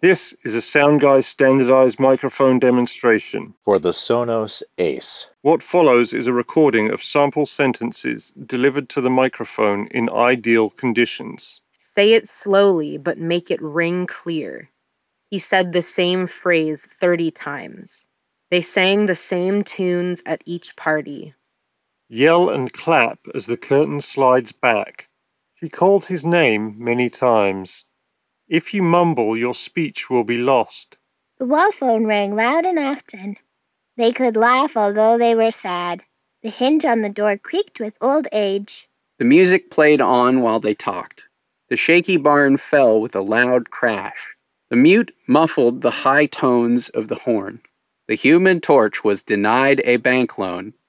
This is a SoundGuy standardized microphone demonstration. For the Sonos Ace. What follows is a recording of sample sentences delivered to the microphone in ideal conditions. Say it slowly, but make it ring clear. He said the same phrase 30 times. They sang the same tunes at each party. Yell and clap as the curtain slides back. She called his name many times. If you mumble, your speech will be lost. The wall phone rang loud and often. They could laugh although they were sad. The hinge on the door creaked with old age. The music played on while they talked. The shaky barn fell with a loud crash. The mute muffled the high tones of the horn. The Human Torch was denied a bank loan.